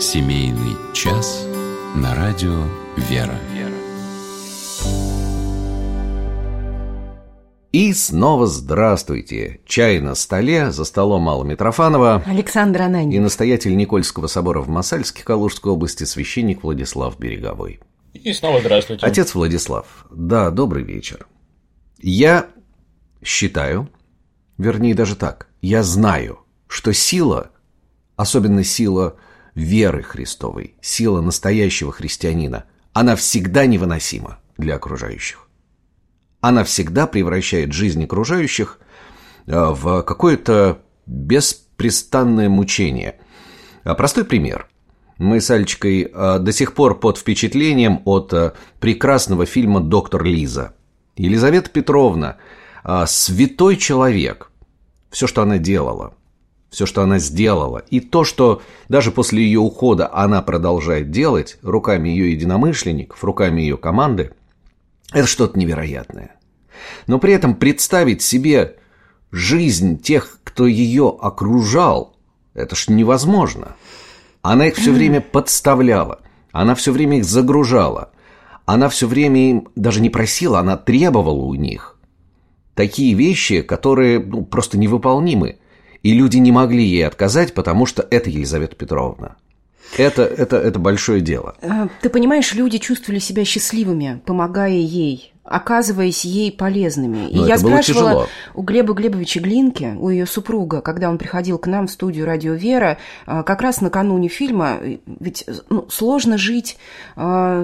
Семейный час на радио «Вера». И снова здравствуйте! Чай на столе, за столом Алла Митрофанова, Александр Ананьев и настоятель Никольского собора в Мосальске Калужской области священник Владислав Береговой. И снова здравствуйте. Отец Владислав, да, добрый вечер. Я считаю, вернее даже так, я знаю, что сила, особенно сила веры Христовой, сила настоящего христианина, она всегда невыносима для окружающих. Она всегда превращает жизнь окружающих в какое-то беспрестанное мучение. Простой пример. Мы с Альчикой до сих пор под впечатлением от прекрасного фильма «Доктор Лиза». Елизавета Петровна – святой человек. Все, что она делала, все, что она сделала, и то, что даже после ее ухода она продолжает делать руками ее единомышленников, руками ее команды, это что-то невероятное. Но при этом представить себе жизнь тех, кто ее окружал, это ж невозможно. Она их все время подставляла, она все время их загружала, она все время им даже не просила, она требовала у них такие вещи, которые просто невыполнимы. И люди не могли ей отказать, потому что это Елизавета Петровна. Это большое дело. Ты понимаешь, люди чувствовали себя счастливыми, помогая ей, оказываясь ей полезными. И я спрашивала у Глеба Глебовича Глинки, у ее супруга, когда он приходил к нам в студию «Радио Вера», как раз накануне фильма, ведь сложно жить со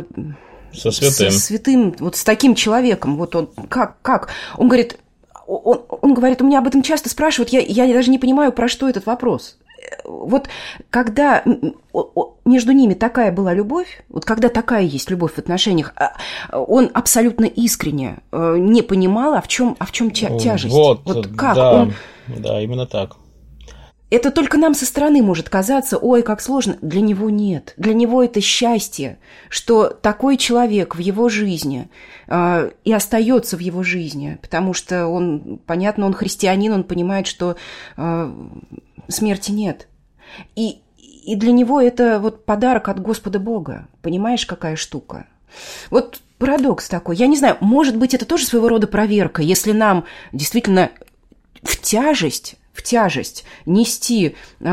святым, вот с таким человеком. Вот он как? Он говорит, у меня об этом часто спрашивают, я даже не понимаю, про что этот вопрос. Вот когда между ними такая была любовь, вот когда такая есть любовь в отношениях, он абсолютно искренне не понимал, а в чем тяжесть. Вот как да, да, именно так. Это только нам со стороны может казаться, ой, как сложно. Для него нет. Для него это счастье, что такой человек в его жизни и остается в его жизни, потому что он христианин, он понимает, что смерти нет. И для него это вот подарок от Господа Бога. Понимаешь, какая штука? Вот парадокс такой. Я не знаю, может быть, это тоже своего рода проверка, если нам действительно в тяжесть нести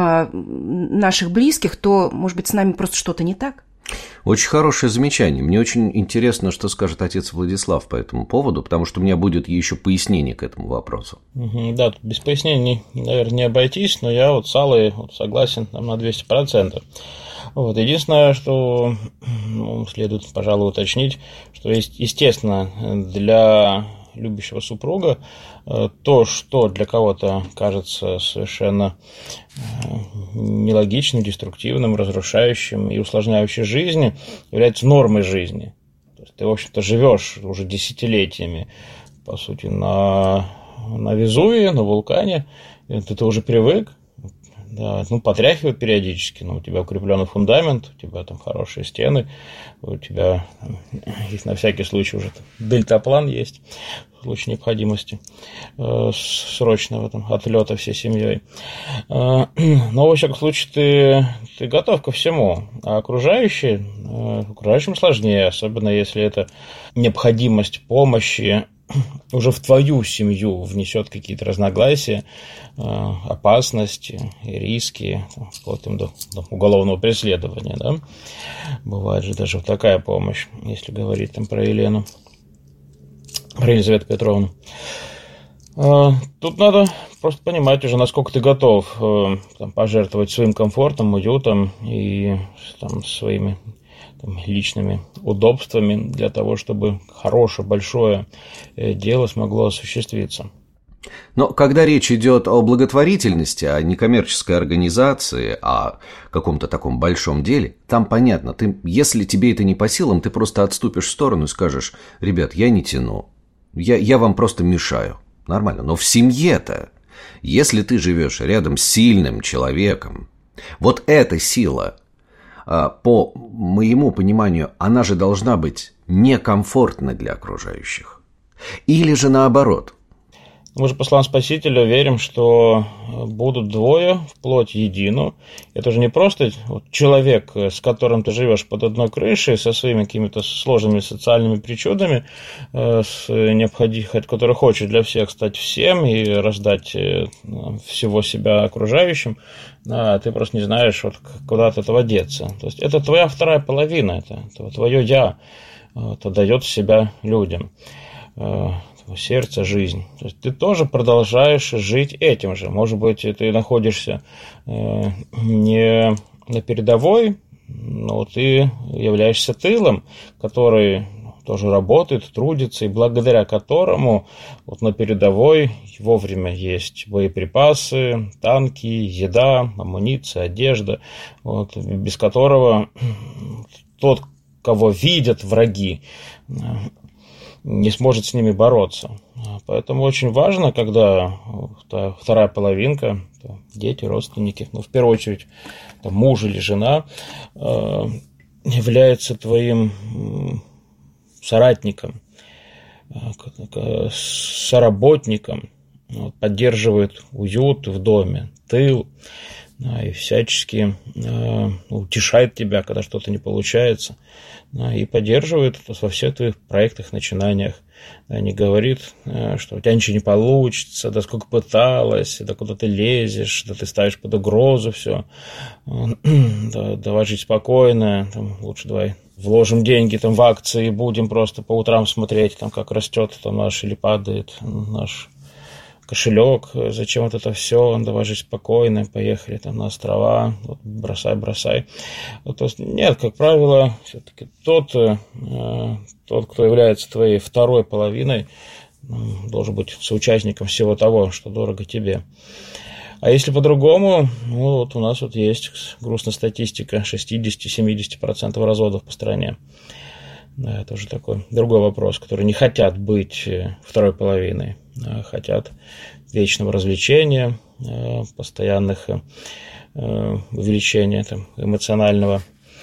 наших близких, то, может быть, с нами просто что-то не так? Очень хорошее замечание. Мне очень интересно, что скажет отец Владислав по этому поводу, потому что у меня будет еще пояснение к этому вопросу. Да, тут без пояснений, наверное, не обойтись, но я с Аллой согласен на 200%. Единственное, что следует, пожалуй, уточнить, что есть, естественно, для любящего супруга то, что для кого-то кажется совершенно нелогичным, деструктивным, разрушающим и усложняющим жизнь, является нормой жизни. То есть ты, в общем-то, живешь уже десятилетиями, по сути, на Везувии, на вулкане, ты уже привык. Да, потряхивает периодически, но у тебя укрепленный фундамент, у тебя там хорошие стены, у тебя есть на всякий случай уже дельтаплан есть в случае необходимости срочного отлета всей семьей. Но, во всяком случае, ты готов ко всему, а окружающим сложнее, особенно если это необходимость помощи уже в твою семью внесет какие-то разногласия, опасности, риски, вплоть до уголовного преследования. Да? Бывает же даже такая помощь, если говорить про Елизавету Петровну. Тут надо просто понимать уже, насколько ты готов пожертвовать своим комфортом, уютом и своими личными удобствами для того, чтобы хорошее, большое дело смогло осуществиться. Но когда речь идет о благотворительности, о некоммерческой организации, о каком-то таком большом деле, там понятно, если тебе это не по силам, ты просто отступишь в сторону и скажешь: ребят, я не тяну, я вам просто мешаю. Нормально. Но в семье-то, если ты живешь рядом с сильным человеком, вот эта сила, по моему пониманию, она же должна быть некомфортна для окружающих. Или же наоборот. Мы же по словам Спасителя верим, что будут двое в плоть едину. Это же не просто человек, с которым ты живешь под одной крышей, со своими какими-то сложными социальными причудами, который хочет для всех стать всем и раздать всего себя окружающим, а ты просто не знаешь, куда от этого деться. То есть это твоя вторая половина, это твое «я», это дает себя людям. Сердце, жизнь. То есть ты тоже продолжаешь жить этим же. Может быть, ты находишься не на передовой, но ты являешься тылом, который тоже работает, трудится, и благодаря которому на передовой вовремя есть боеприпасы, танки, еда, амуниция, одежда, без которого тот, кого видят враги, не сможет с ними бороться. Поэтому очень важно, когда вторая половинка, дети, родственники, в первую очередь муж или жена, является твоим соратником, соработником, поддерживает уют в доме, тыл, и всячески утешает тебя, когда что-то не получается, и поддерживает во всех твоих проектах, начинаниях. Не говорит, что у тебя ничего не получится, да сколько пыталась, да куда ты лезешь, да ты ставишь под угрозу все, да, давай жить спокойно, лучше давай вложим деньги в акции и будем просто по утрам смотреть, как растет наш или падает наш кошелек, зачем это все, давай жить спокойно, поехали на острова, бросай. То есть, нет, как правило, все-таки тот, кто является твоей второй половиной, должен быть соучастником всего того, что дорого тебе. А если по-другому, у нас есть грустная статистика, 60-70% разводов по стране. Да, это уже такой другой вопрос, которые не хотят быть второй половиной, а хотят вечного развлечения, постоянных увеличения эмоционального,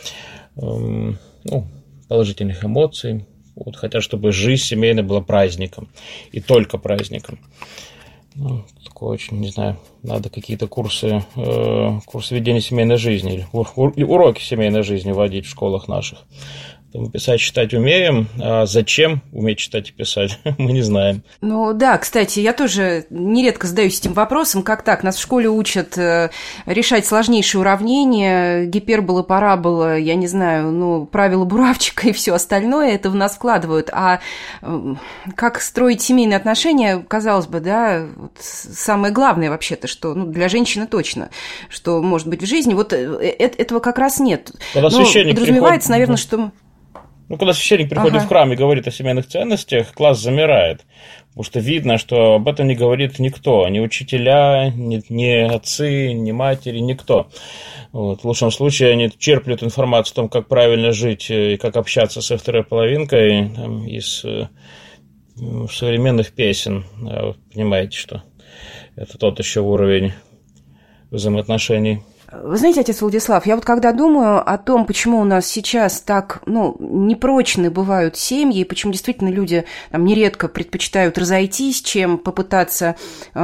положительных эмоций. Хотят, чтобы жизнь семейная была праздником, и только праздником. Такое очень, не знаю, надо какие-то курсы ведения семейной жизни или уроки семейной жизни вводить в школах наших. Мы писать, читать умеем, а зачем уметь читать и писать, мы не знаем. Да, кстати, я тоже нередко задаюсь этим вопросом, как так, нас в школе учат решать сложнейшие уравнения, гипербола, парабола, я не знаю, правила Буравчика и все остальное, это в нас вкладывают, а как строить семейные отношения, казалось бы, да, самое главное вообще-то, что, для женщины точно, что может быть в жизни, этого как раз нет. Когда священник подразумевается, наверное, что... Когда священник приходит в храм и говорит о семейных ценностях, класс замирает, потому что видно, что об этом не говорит никто, ни учителя, ни отцы, ни матери, никто. В лучшем случае они черплют информацию о том, как правильно жить и как общаться со второй половинкой из современных песен. Вы понимаете, что это тот еще уровень взаимоотношений. Вы знаете, отец Владислав, я когда думаю о том, почему у нас сейчас так, непрочны бывают семьи, и почему действительно люди нередко предпочитают разойтись, чем попытаться,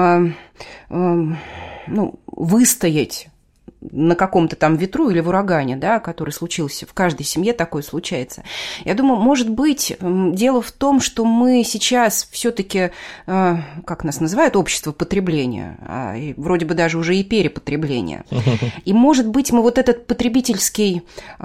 выстоять на каком-то ветру или в урагане, да, который случился, в каждой семье такое случается. Я думаю, может быть, дело в том, что мы сейчас все-таки, как нас называют, общество потребления, и вроде бы даже уже и перепотребления. И, может быть, мы этот потребительский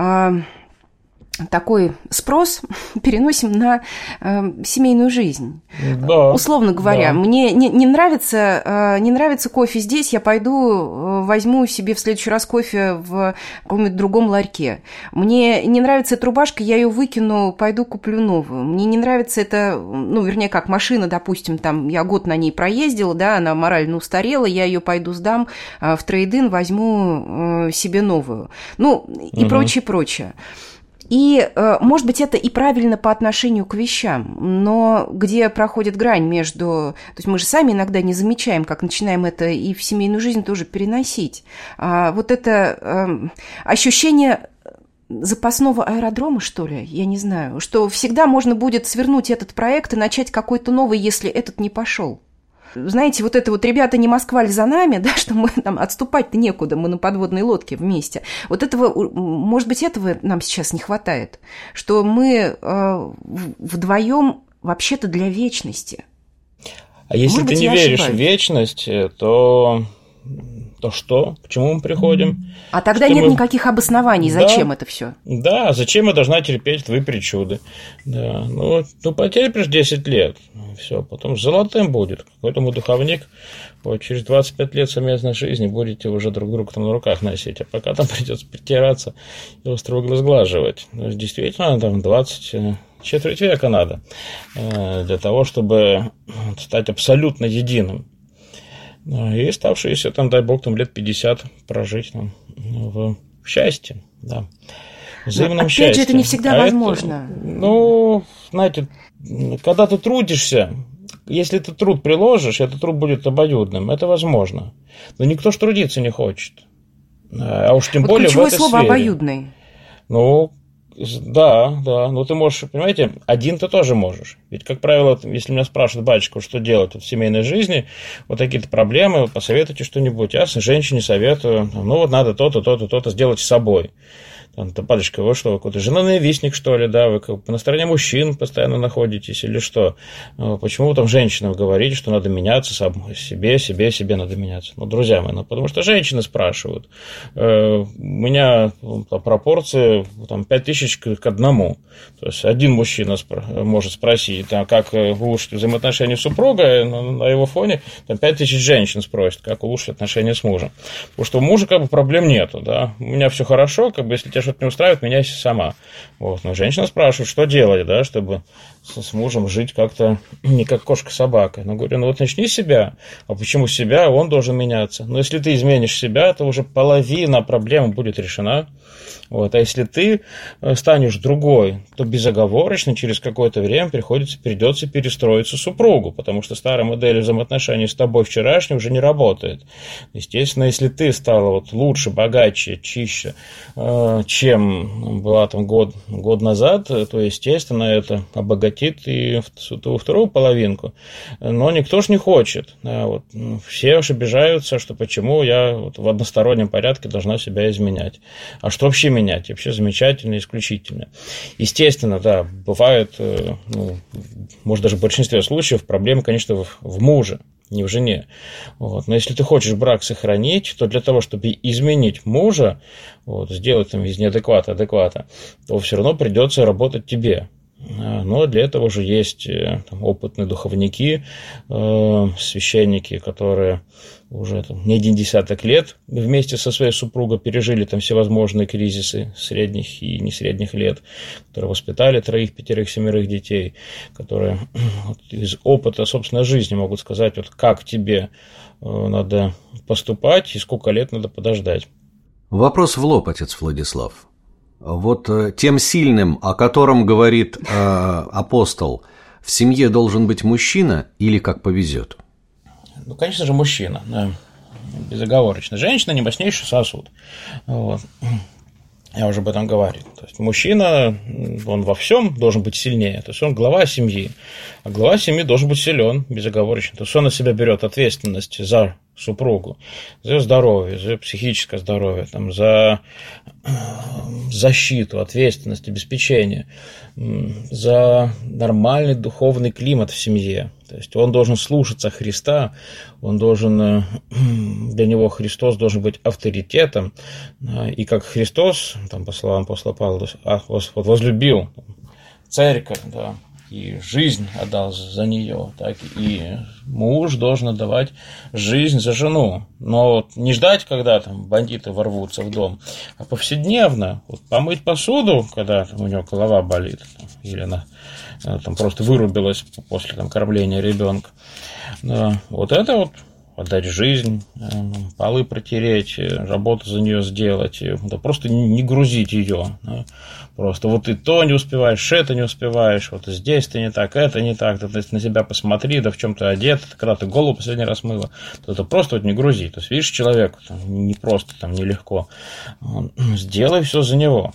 такой спрос переносим на семейную жизнь. Да, условно говоря, да. Мне не нравится кофе здесь, я пойду возьму себе в следующий раз кофе в каком-нибудь другом ларьке. Мне не нравится эта рубашка, я ее выкину, пойду куплю новую. Мне не нравится эта, машина, допустим, я год на ней проездила, да, она морально устарела, я ее пойду сдам в трейд-ин, возьму себе новую. И прочее. И, может быть, это и правильно по отношению к вещам, но где проходит грань между... То есть мы же сами иногда не замечаем, как начинаем это и в семейную жизнь тоже переносить. Это ощущение запасного аэродрома, что ли, я не знаю, что всегда можно будет свернуть этот проект и начать какой-то новый, если этот не пошел. знаете, вот это вот «ребята, не Москва ли за нами», да, что мы там отступать-то некуда, мы на подводной лодке вместе. Вот этого, может быть, этого нам сейчас не хватает, что мы вдвоем вообще-то для вечности. А если ты не веришь в вечность, то что? К чему мы приходим? А тогда нет никаких обоснований, зачем это все? Да, зачем я должна терпеть твои причуды? Да. Ну потерпишь 10 лет, все, потом золотым будет. Какой-то духовник, через 25 лет совместной жизни будете уже друг друга там на руках носить, а пока там придется притираться и острый угол сглаживать. Действительно, там 20... четверть века надо для того, чтобы стать абсолютно единым. И оставшиеся, там, дай бог, там лет 50 прожить там, в счастье, да. Взаимном счастье. Опять же, это не всегда возможно. Знаете, когда ты трудишься, если ты труд приложишь, этот труд будет обоюдным, это возможно. Но никто ж трудиться не хочет. А уж тем более в этой слово сфере. «обоюдный». Да, но ты можешь, понимаете, один ты тоже можешь. Ведь, как правило, если меня спрашивают, батюшка, что делать в семейной жизни, вот такие-то проблемы, посоветуйте что-нибудь. Я женщине советую, надо то-то, то-то, то-то сделать с собой. Батюшка, вы что, какой-то женоненавистник, что ли, да, вы на стороне мужчин постоянно находитесь или что? Почему вы там женщинам говорите, что надо меняться, себе надо меняться? Друзья мои, потому что женщины спрашивают. У меня пропорции 5000 к 1. То есть один мужчина может спросить, как улучшить взаимоотношения супруга, а на его фоне 5000 женщин спросят, как улучшить отношения с мужем. Потому что у мужа проблем нету, да, у меня все хорошо, если тебя что-то не устраивает, меняйся сама. Но женщина спрашивает, что делать, да, чтобы с мужем жить как-то не как кошка-собака. Говорю, начни с себя. А почему с себя? Он должен меняться. Но если ты изменишь себя, то уже половина проблем будет решена. А если ты станешь другой, то безоговорочно через какое-то время придется перестроиться супругу, потому что старая модель взаимоотношений с тобой вчерашней уже не работает. Естественно, если ты стала лучше, богаче, чище, чем была год назад, то, естественно, это обогатит и вторую половинку. Но никто ж не хочет. Все уж обижаются, что почему я в одностороннем порядке должна себя изменять. А что вообще менять? Вообще замечательно, исключительно. Естественно, да, бывает, может, даже в большинстве случаев проблемы, конечно, в муже, не в жене. Но если ты хочешь брак сохранить, то для того, чтобы изменить мужа, сделать из неадеквата адеквата, то все равно придется работать тебе. Но для этого уже есть опытные духовники, священники, которые уже не один десяток лет вместе со своей супругой пережили всевозможные кризисы средних и не средних лет, которые воспитали 3, 5, 7 детей, которые из опыта собственной жизни могут сказать, как тебе надо поступать и сколько лет надо подождать. Вопрос в лоб, отец Владислав. Тем сильным, о котором говорит апостол, в семье должен быть мужчина или как повезет? Конечно же, мужчина, да, безоговорочно. Женщина – не мощнейший сосуд. Я уже об этом говорил. То есть мужчина, он во всем должен быть сильнее. То есть он глава семьи. А глава семьи должен быть силен, безоговорочно. То есть он на себя берет ответственность за супругу, за ее здоровье, за ее психическое здоровье, за защиту, ответственность, обеспечение, за нормальный духовный климат в семье. То есть он должен слушаться Христа, он должен, для него Христос должен быть авторитетом, и как Христос, по словам апостола Павла, возлюбил церковь, да, и жизнь отдал за нее, так и муж должен отдавать жизнь за жену. Но не ждать, когда бандиты ворвутся в дом, а повседневно помыть посуду, когда у него голова болит, или она просто вырубилась после кормления ребенка. Да, это отдать жизнь, полы протереть, работу за нее сделать, да, просто не грузить ее. Да. Просто ты то не успеваешь, это не успеваешь, здесь ты не так, это не так, ты на себя посмотри, да в чем ты одет, когда ты голову последний раз мыла, то это просто не грузи. То есть, видишь, человеку не просто, нелегко. Сделай все за него.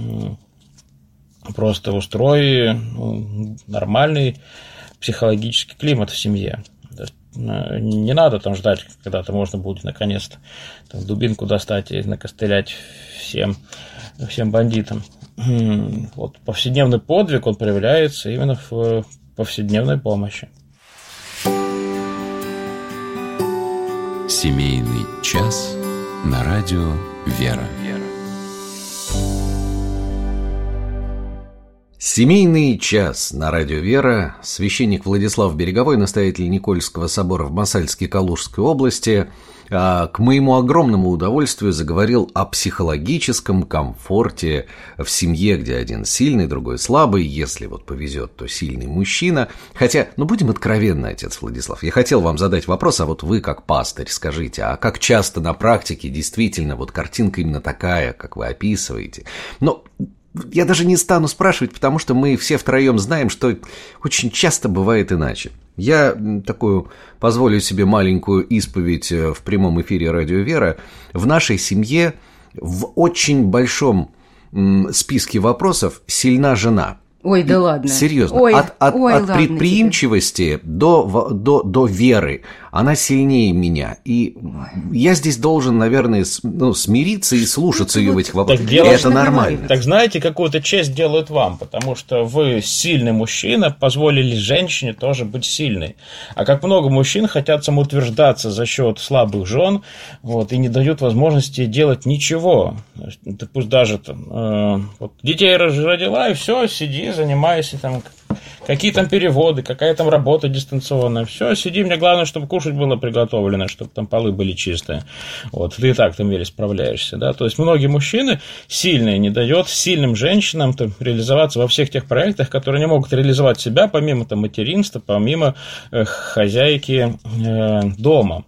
Просто устрой нормальный психологический климат в семье. не надо там ждать, когда-то можно будет наконец-то там дубинку достать и накостылять всем бандитам. Вот повседневный подвиг, он проявляется именно в повседневной помощи. Семейный час на радио «Вера». Семейный час на радио «Вера». Священник Владислав Береговой, настоятель Никольского собора в Мосальске Калужской области, к моему огромному удовольствию заговорил о психологическом комфорте в семье, где один сильный, другой слабый. Если вот повезет, то сильный мужчина. Хотя, будем откровенны, отец Владислав, я хотел вам задать вопрос, а вот вы как пастырь скажите, а как часто на практике действительно вот картинка именно такая, как вы описываете? Я даже не стану спрашивать, потому что мы все втроем знаем, что очень часто бывает иначе. Я такую позволю себе маленькую исповедь в прямом эфире радио «Вера». В нашей семье в очень большом списке вопросов сильна жена. Ой, да ладно. Серьезно. От предприимчивости до веры. Она сильнее меня. И я здесь должен, наверное, смириться и слушаться ее в этих вопросах. Это нормально. Так знаете, какую-то честь делают вам, потому что вы сильный мужчина, позволили женщине тоже быть сильной. А как много мужчин хотят самоутверждаться за счет слабых жен, и не дают возможности делать ничего. Ты пусть даже детей родила, и все, сиди, занимайся, какие там переводы, какая там работа дистанционная. Все, сиди, мне главное, чтобы кушать было приготовлено, чтобы там полы были чистые. Ты и так там еле справляешься. Да? То есть многие мужчины сильные не дают сильным женщинам реализоваться во всех тех проектах, которые не могут реализовать себя, помимо материнства, помимо хозяйки дома.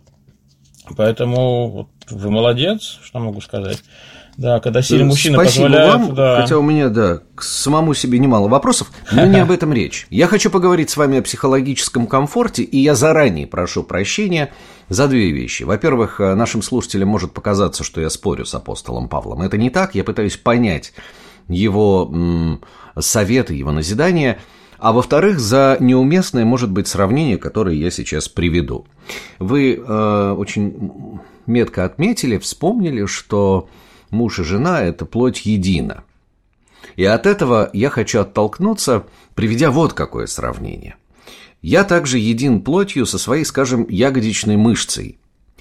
Поэтому вы молодец, что могу сказать. Да, когда сильный мужчина позволяет... Спасибо вам, хотя у меня, к самому себе немало вопросов, но не об этом речь. Я хочу поговорить с вами о психологическом комфорте, и я заранее прошу прощения за две вещи. Во-первых, нашим слушателям может показаться, что я спорю с апостолом Павлом. Это не так, я пытаюсь понять его советы, его назидания. А во-вторых, за неуместное, может быть, сравнение, которое я сейчас приведу. Вы очень метко отметили, вспомнили, что муж и жена – это плоть едина. И от этого я хочу оттолкнуться, приведя вот какое сравнение. Я также един плотью со своей, скажем, ягодичной мышцей.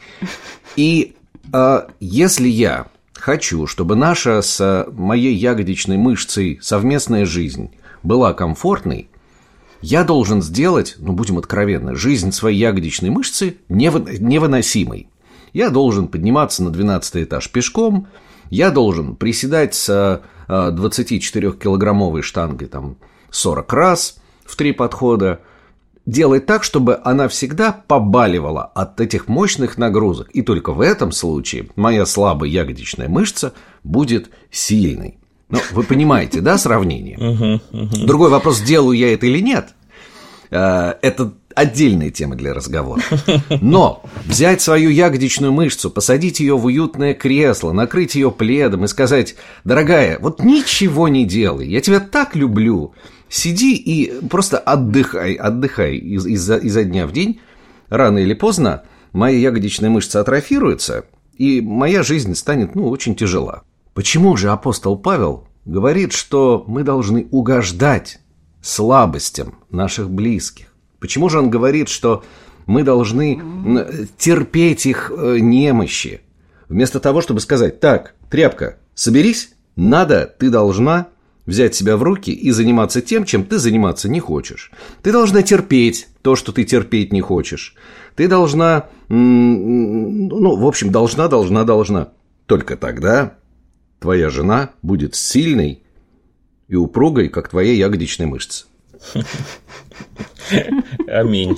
И если я хочу, чтобы наша с моей ягодичной мышцей совместная жизнь была комфортной, я должен сделать, будем откровенны, жизнь своей ягодичной мышцы невыносимой. Я должен подниматься на 12-й этаж пешком, я должен приседать с 24-килограммовой штангой 40 раз в 3 подхода, делать так, чтобы она всегда побаливала от этих мощных нагрузок. И только в этом случае моя слабая ягодичная мышца будет сильной. Вы понимаете, да, сравнение? Другой вопрос, делаю я это или нет, это отдельная тема для разговора. Но взять свою ягодичную мышцу, посадить ее в уютное кресло, накрыть ее пледом и сказать: дорогая, ничего не делай, я тебя так люблю, сиди и просто отдыхай изо дня в день, рано или поздно моя ягодичная мышца атрофируется, и моя жизнь станет, очень тяжела. Почему же апостол Павел говорит, что мы должны угождать слабостям наших близких? Почему же он говорит, что мы должны терпеть их немощи? Вместо того, чтобы сказать: так, тряпка, соберись, ты должна взять себя в руки и заниматься тем, чем ты заниматься не хочешь. Ты должна терпеть то, что ты терпеть не хочешь. Ты должна, должна. Только тогда твоя жена будет сильной и упругой, как твоя ягодичная мышца. Аминь.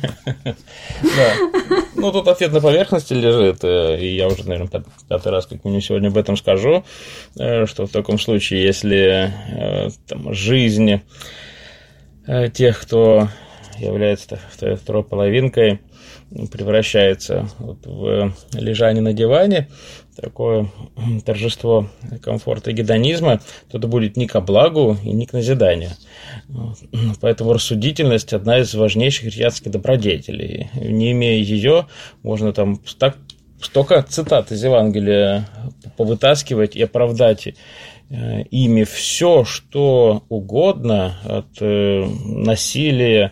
Да. Тут ответ на поверхности лежит, и я уже, наверное, 5-й раз как минимум сегодня об этом скажу, что в таком случае, если жизнь тех, кто является второй половинкой, превращается в лежание на диване, такое торжество комфорта и гедонизма, то это будет не ко благу и не к назиданию. Поэтому рассудительность – одна из важнейших христианских добродетелей. Не имея ее, можно там столько цитат из Евангелия повытаскивать и оправдать ими все, что угодно, от насилия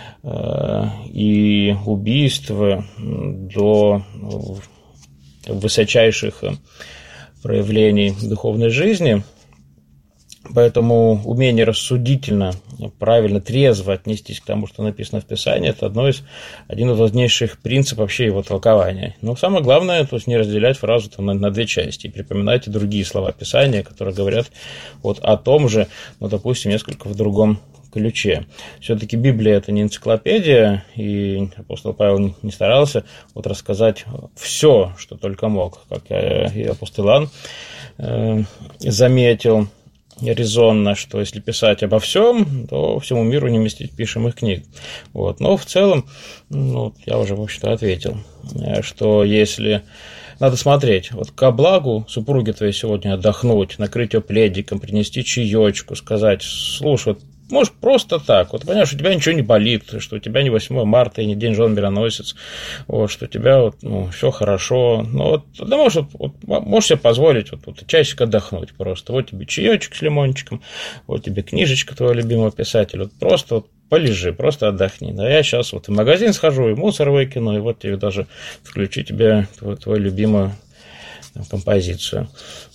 и убийства до высочайших проявлений духовной жизни. Поэтому умение рассудительно, правильно, трезво отнестись к тому, что написано в Писании, это один из важнейших принципов вообще его толкования. Но самое главное, то есть не разделять фразу там на две части. И припоминайте другие слова Писания, которые говорят вот о том же, но, допустим, несколько в другом ключе. Все-таки Библия – это не энциклопедия, и апостол Павел не старался вот рассказать все, что только мог, как и апостол Иоанн заметил резонно, что если писать обо всем, то всему миру не вместить пишемых книг. Вот. Но в целом, я уже, в общем-то, ответил, что если надо смотреть, вот ко благу супруге твоей сегодня отдохнуть, накрыть ее пледиком, принести чаечку, сказать: слушай, можешь просто так, вот понимаешь, у тебя ничего не болит, что у тебя не 8 марта и не день жен-мироносец, вот, что у тебя все хорошо, можешь себе позволить часик отдохнуть просто, вот тебе чаечек с лимончиком, вот тебе книжечка твоего любимого писателя, вот просто полежи, просто отдохни. Да, я сейчас в магазин схожу, и мусор выкину, и вот тебе даже включу тебе твою любимую композицию.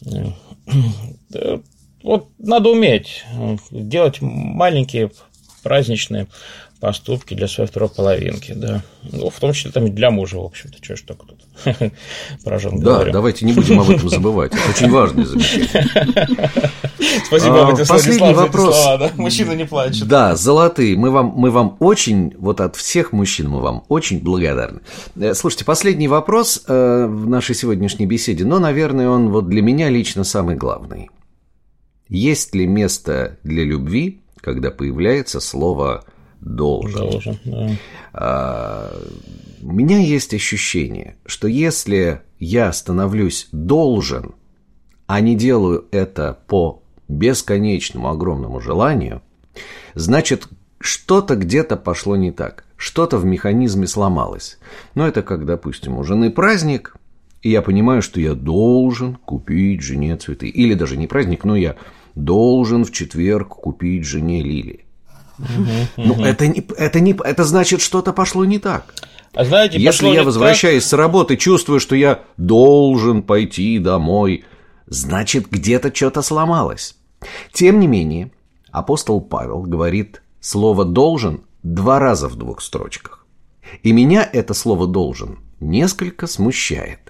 Вот надо уметь делать маленькие праздничные поступки для своей второй половинки, да. В том числе там и для мужа, в общем-то, что ж только тут про жен говорю. Да, давайте не будем об этом забывать. Это очень важное замечание. Спасибо, последний вопрос. Слова, да? Мужчина не плачет. Да, золотые. Мы вам очень, вот от всех мужчин мы вам очень благодарны. Слушайте, последний вопрос в нашей сегодняшней беседе, но, наверное, он вот для меня лично самый главный. Есть ли место для любви, когда появляется слово «должен»? Да. У меня есть ощущение, что если я становлюсь должен, а не делаю это по бесконечному огромному желанию, значит, что-то где-то пошло не так, что-то в механизме сломалось. Но это как, допустим, у жены праздник, и я понимаю, что я должен купить жене цветы. Или даже не праздник, но я должен в четверг купить жене лилии. Ну, это значит, что-то пошло не так. А знаете, если я, возвращаясь с работы, чувствую, что я должен пойти домой, значит, где-то что-то сломалось. Тем не менее, апостол Павел говорит слово «должен» 2 раза в 2 строчках. И меня это слово «должен» несколько смущает.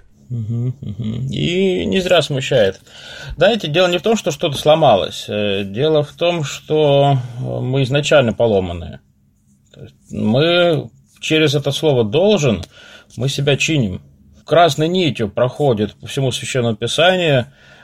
И не зря смущает. Знаете, дело не в том, что что-то сломалось. Дело в том, что мы изначально поломанные. Мы через это слово «должен» мы себя чиним. Красной нитью проходит по всему Священному Писанию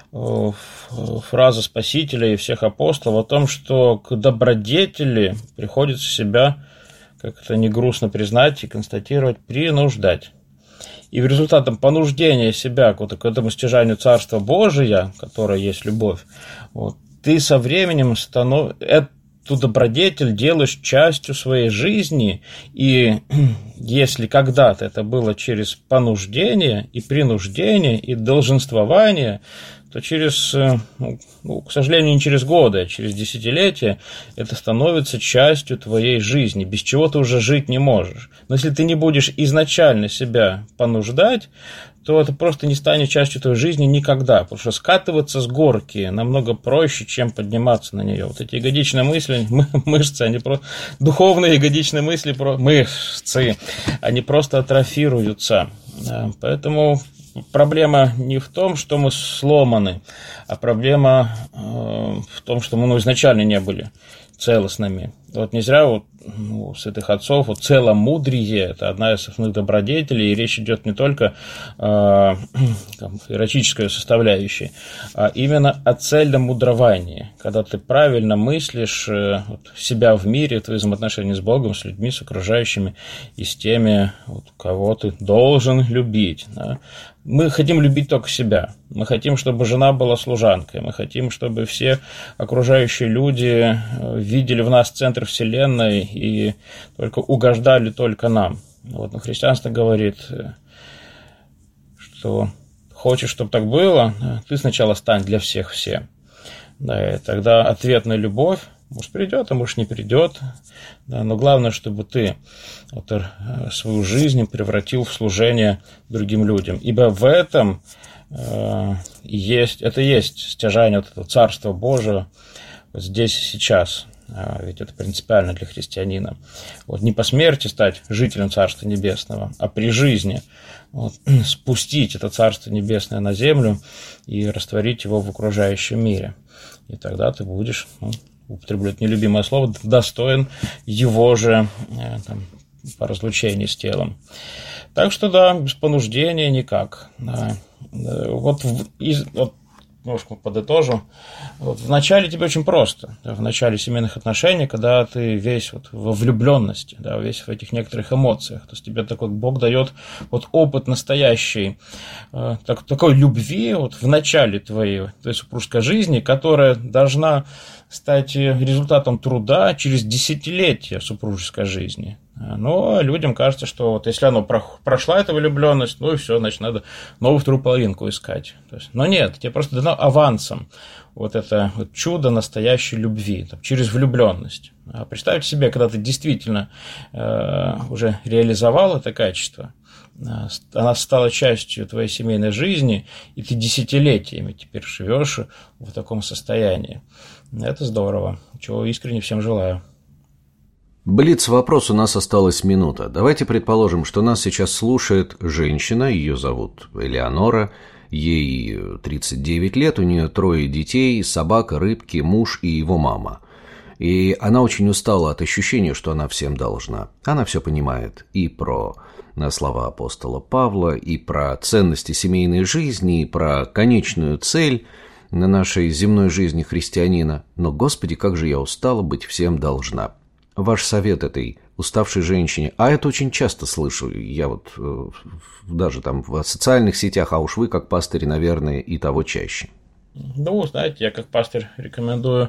фраза Спасителя и всех апостолов о том, что к добродетели приходится себя, как это не грустно признать и констатировать, принуждать. И в результате понуждения себя к этому стяжанию Царства Божия, которое есть любовь, ты со временем эту добродетель делаешь частью своей жизни, и если когда-то это было через понуждение и принуждение и долженствование, то через, к сожалению, не через годы, а через десятилетия это становится частью твоей жизни, без чего ты уже жить не можешь. Но если ты не будешь изначально себя понуждать, то это просто не станет частью твоей жизни никогда, потому что скатываться с горки намного проще, чем подниматься на нее. Вот эти ягодичные мышцы, они просто духовные ягодичные мышцы, они просто атрофируются. Поэтому проблема не в том, что мы сломаны, а проблема в том, что мы изначально не были целостными. Вот не зря у святых отцов целомудрие – это одна из основных добродетелей, и речь идет не только о эротической составляющей, а именно о цельном мудровании, когда ты правильно мыслишь себя в мире, твои взаимоотношения с Богом, с людьми, с окружающими и с теми, кого ты должен любить. Да? Мы хотим любить только себя. Мы хотим, чтобы жена была служанкой. Мы хотим, чтобы все окружающие люди видели в нас центр вселенной и только угождали только нам. Но христианство говорит, что хочешь, чтобы так было, ты сначала стань для всех всем. Да, и тогда ответная любовь, может, придет, а может, не придет. Да, но главное, чтобы ты свою жизнь превратил в служение другим людям. Ибо в этом есть стяжание этого Царства Божия здесь и сейчас. Ведь это принципиально для христианина. Не по смерти стать жителем Царства Небесного, а при жизни спустить это Царство Небесное на землю и растворить его в окружающем мире. И тогда ты будешь, употреблю это нелюбимое слово, достоин его же по разлучению с телом. Так что да, без понуждения никак. Немножко подытожу. Вначале тебе очень просто. В начале семейных отношений, когда ты весь во влюбленности, да, весь в этих некоторых эмоциях. То есть тебе такой Бог дает опыт настоящей такой любви в начале твоей супружеской жизни, которая должна стать результатом труда через десятилетия супружеской жизни. Но людям кажется, что если оно прошла, эта влюбленность, и все, значит, надо новую вторую половинку искать. Но нет, тебе просто дано авансом это чудо настоящей любви через влюбленность. А представьте себе, когда ты действительно уже реализовал это качество, она стала частью твоей семейной жизни, и ты десятилетиями теперь живешь в таком состоянии. Это здорово, чего искренне всем желаю. Блиц-вопрос, у нас осталась минута. Давайте предположим, что нас сейчас слушает женщина, ее зовут Элеонора, ей 39 лет, у нее 3 детей, собака, рыбки, муж и его мама. И она очень устала от ощущения, что она всем должна. Она все понимает и про слова апостола Павла, и про ценности семейной жизни, и про конечную цель на нашей земной жизни христианина. Но, Господи, как же я устала быть всем должна. Ваш совет этой уставшей женщине, а это очень часто слышу, я даже в социальных сетях, а уж вы, как пастырь, наверное, и того чаще. Знаете, я как пастырь рекомендую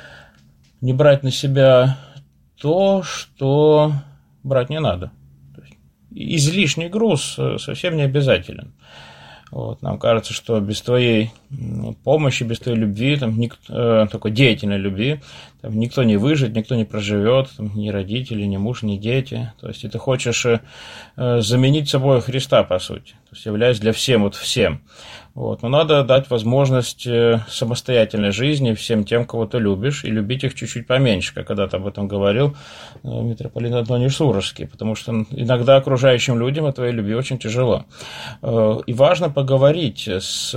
не брать на себя то, что брать не надо. То есть излишний груз совсем не обязателен. Нам кажется, что без твоей помощи, без твоей любви, такой деятельной любви, никто не выживет, никто не проживет, ни родители, ни муж, ни дети. То есть, и ты хочешь заменить собой Христа, по сути, то есть, являясь для всем всем. Но надо дать возможность самостоятельной жизни всем тем, кого ты любишь, и любить их чуть-чуть поменьше, как когда-то об этом говорил митрополит Антоний Сурожский, потому что иногда окружающим людям от твоей любви очень тяжело. И важно поговорить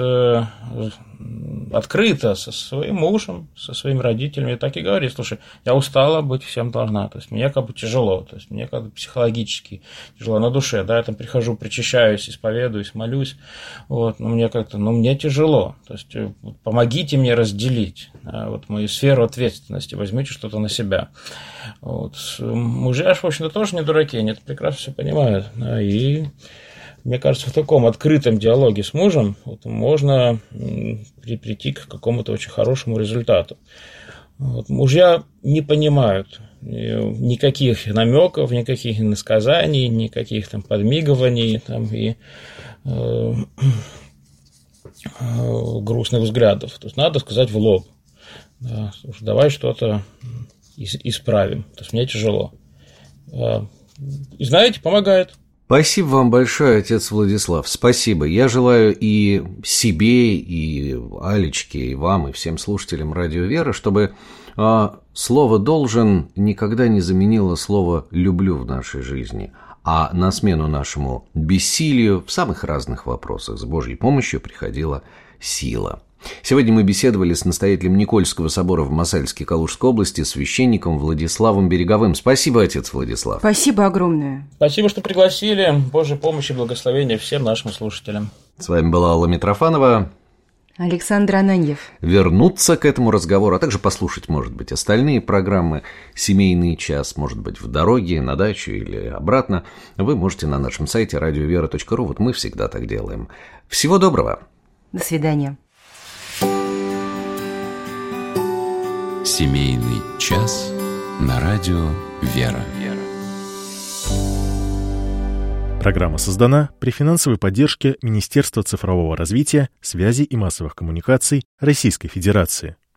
открыто со своим мужем, со своими родителями, и так и говорить: слушай, я устала быть всем должна, то есть мне тяжело, то есть мне психологически тяжело на душе, да, я прихожу, причащаюсь, исповедуюсь, молюсь, но мне тяжело, то есть помогите мне разделить мою сферу ответственности, возьмите что-то на себя. Мужья, в общем-то, тоже не дураки, они это прекрасно все понимают, и мне кажется, в таком открытом диалоге с мужем можно прийти к какому-то очень хорошему результату. Мужья не понимают никаких намеков, никаких иносказаний, никаких подмигиваний и грустных взглядов. То есть надо сказать в лоб: да, слушай, давай что-то исправим. То есть мне тяжело. И знаете, помогает. Спасибо вам большое, отец Владислав. Спасибо. Я желаю и себе, и Алечке, и вам, и всем слушателям Радио Вера, чтобы слово «должен» никогда не заменило слово «люблю» в нашей жизни, а на смену нашему бессилию в самых разных вопросах с Божьей помощью приходила сила. Сегодня мы беседовали с настоятелем Никольского собора в Мосальске Калужской области, священником Владиславом Береговым. Спасибо, отец Владислав. Спасибо огромное. Спасибо, что пригласили. Божьей помощи и благословения всем нашим слушателям. С вами была Алла Митрофанова. Александр Ананьев. Вернуться к этому разговору, а также послушать, может быть, остальные программы «Семейный час», может быть, в дороге, на дачу или обратно, вы можете на нашем сайте radiovera.ru. Вот мы всегда так делаем. Всего доброго. До свидания. «Семейный час» на радио «Вера». Программа создана при финансовой поддержке Министерства цифрового развития, связи и массовых коммуникаций Российской Федерации.